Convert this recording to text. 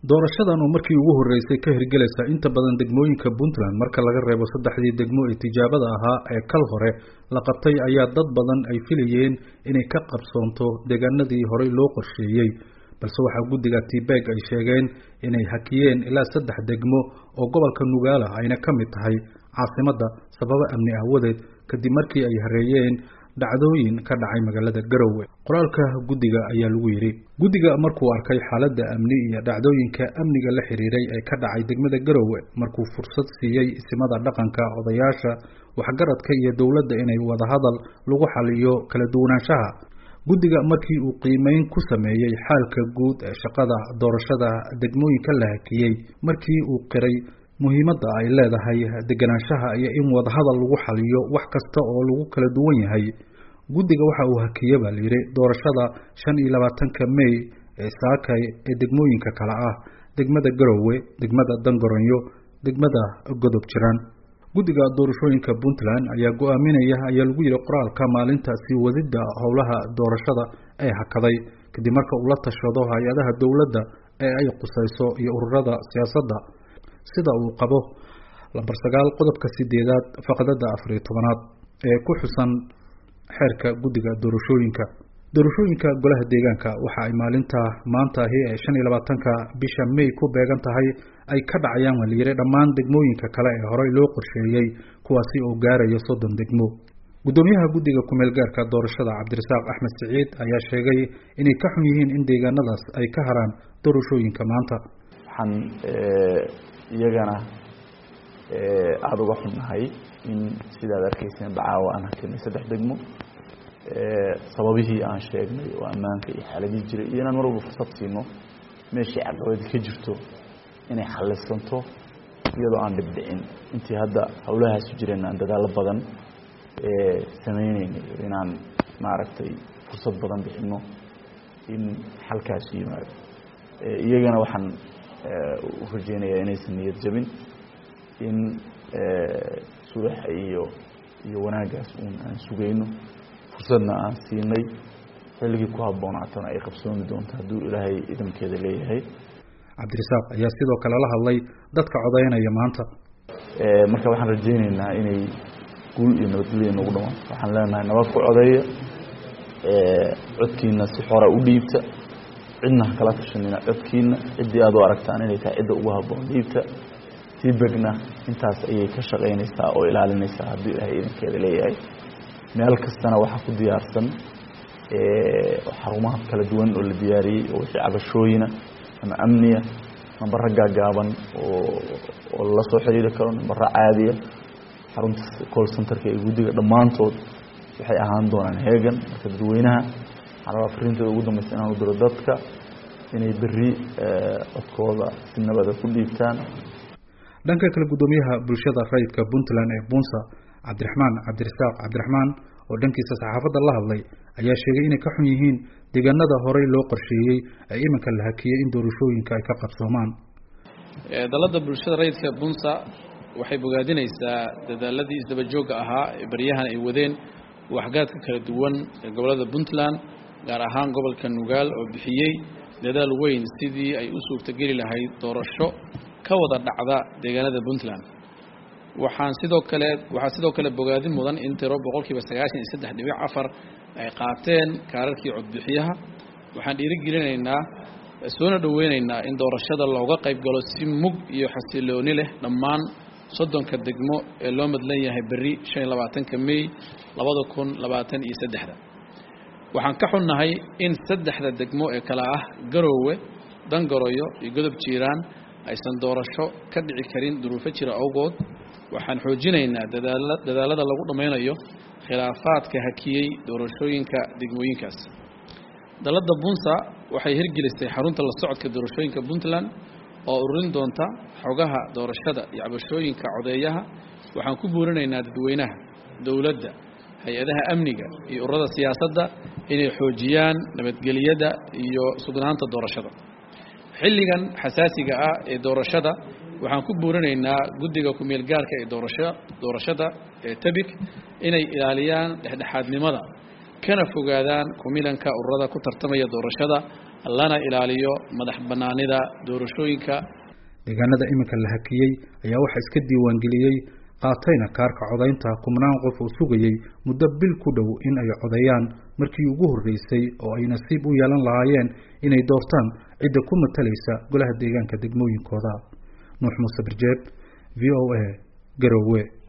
doorashadan oo markii ugu horeysay ka hirgelaysa inta badan degmooyinka Puntland marka laga reebo saddexdii degmo ee tijaabada ahaa ee kal hore la qabtay ayaa dad badan ay filayeen inay ka qabsoonto deegaanadii horey loo qorsheeyay balse waxa guddiga Tibeg ay sheegeen inay hakiyeen ilaa 3 degmo oo gobolka Nugaala ayna ka mid tahay caasimadda sababo amni aawadeed kadib markii ay hareeyeen dhacdooyin ka dhacay magaalada Garowe. qoraalka guddiga ayaa lagu yiri guddiga markuu arkay xaaladda amni iyo dhacdooyinka amniga la xiriiray ee ka dhacay degmada Garowe markuu fursad siiyay isimada dhaqanka odayaasha waxgaradka iyo dawladda inay wada hadal lagu xaliyo kala duwanaanshaha guddiga markii uu qiimeyn ku sameeyay xaalka guud ee shaqada doorashada degmooyinka la hakiyay markii uu qiray muhiimadda ay leedahay deganaanshaha iyo in wada hadal lagu xaliyo wax kasta oo lagu kala duwan yahay guddiga waxa uu hakiyay baa yiri doorashada 25 May ee saakay ee degmooyinka kala ah degmada Garowe degmada Dangoronyo degmada Godob Jiraan guddiga doorashooyinka Puntland ayaa go'aaminaya ayaa lagu yiri qoraalka maalintaasi wadida howlaha doorashada ee hakaday kadib marka uu la tashado hay'adaha dawladda ee ay qusayso iyo ururada siyaasadda sida uu qabo lambar 9 qodobka 8aad faqradda 14aad ee ku xusan xeerka guddiga doorashooyinka golaha deegaanka waxa ay maalinta maanta ee 25 bisha May ku beegan tahay ay ka dhacayaan waliire dhammaan degmooyinka kale ee horey loo qorsheeyay kuwaasi oo gaaraya 30 degmo gudoomiyaha guddiga kumeel gaarka doorashada Cabdirasaaq Axmed Saciid ayaa sheegay inay ka xun yihiin in deegaanadaas ay ka haraan doorashooyinka maanta waxaan iyagana aad uga xunnahay in sidaad arkayseen bacaawa aan hakinay 3 degmo sababihii aan sheegnay oo ammaanka iyo xaaladii jiray iyo inaan mar walba fursad siino meeshii caqabad ka jirto inay xallisanto iyadoo aan dhibdhicin intii hadda hawlahaas jireen aan dadaal badan sameeynay inaan maaragtay fursad badan bixino in xalkaas yimaado iyagana waxaan u rajeynayaa inaysan niyad jabin in subax iyo wanaagaas aan sugayno fursadna aan siinay xilligii ku haboonaatana ay qabsoomi doonto hadduu ilaahay idinkeeda leeyahay Cabdirasaaq ayaa sidoo kale la hadlay dadka codeynaya maanta marka waxaan rajeynaynaa inay guul iyo nabadgelyo nagu dhamaan waxaan leenahay nabad ku codeeya codkiina si xora u dhiibta cidna kala tashanina codkiina cidii aad u aragtaan inay tahay cidda ugu haboon dhiibta Tibegna intaas ayay ka shaqeynaysaa oo ilaalinaysaa haddii ilaahay idinkeeda leeyahay meel kastana waxa ku diyaarsan xarumaha kala duwan oo la diyaariyay oo shacabashooyina ama amniya number gaaban oo la soo xiriiri karo number caadi ah xarunta call center-ka ee guddiga dhamaantood waxay ahaan doonaan heegan marka dadweynaha xarunta fariinta ugu dambeysay inaan u diro dadka inay bari codkooda si nabad ah ku dhiibtaan dhanka kale gudoomiyaha bulshada rayidka Puntland ee Bunsa Cabdiraxmaan oo dhankiisa saxaafadda la hadlay ayaa sheegay inay ka xun yihiin deegaanada horey loo qorsheeyay ay iminka la hakiyay in doorashooyinka ay ka qabsoomaan dalada bulshada rayidka Bunsa waxay bogaadinaysaa dadaaladii isdaba jooga ahaa ee bariyahan ay wadeen waxgaadka kala duwan ee gobolada Puntland gaar ahaan gobolka Nugaal oo bixiyay dadaal weyn sidii ay u suurtageli lahayd doorasho ka wada dhacda deegaanada Puntland waxaa sidoo kale bogaadin mudan in tiro 93.4 ay qaateen kaararkii codbixiyaha waxaan dhiirigelinaynaa soona dhaweynaynaa in doorashada looga qayb galo si mug iyo xasilooni leh dhammaan 30 degmo ee loo madlan yahay bari 25 May 2023 waxaan ka xunnahay in 3 degmo ee kala ah Garowe Dangoronyo iyo Godob Jiraan aysan doorasho ka dhici karin duruufo jira awgood waxaan xoojinaynaa dadaalada lagu dhameynayo khilaafaadka hakiyay doorashooyinka degmooyinkaas dalada Bunsa waxay hirgelisay xarunta la socodka doorashooyinka Puntland oo ururin doonta xogaha doorashada iyo cabashooyinka codeeyaha waxaan ku buurinaynaa dadweynaha dawladda hay'adaha amniga iyo ururada siyaasadda inay xoojiyaan nabadgelyada iyo sugnaanta doorashada xilligan xasaasiga ah ee doorashada waxaan ku buurinaynaa guddiga kumeel gaarka ee doorashada ee Tibeg inay ilaaliyaan dhexdhexaadnimada kana fogaadaan kumilanka ururada ku tartamaya doorashada lana ilaaliyo madax banaanida doorashooyinka. deegaanada iminka la hakiyay ayaa waxa iska diiwaan geliyay qaatayna kaarka codaynta kumnaan qof oo sugayay muddo bil ku dhow in ay codeeyaan markii ugu horeysay oo ay nasiib u yeelan lahaayeen inay doortaan cidda ku matalaysa golaha deegaanka degmooyinkooda. Nuux Muuse Birjeeb, VOA, Garowe.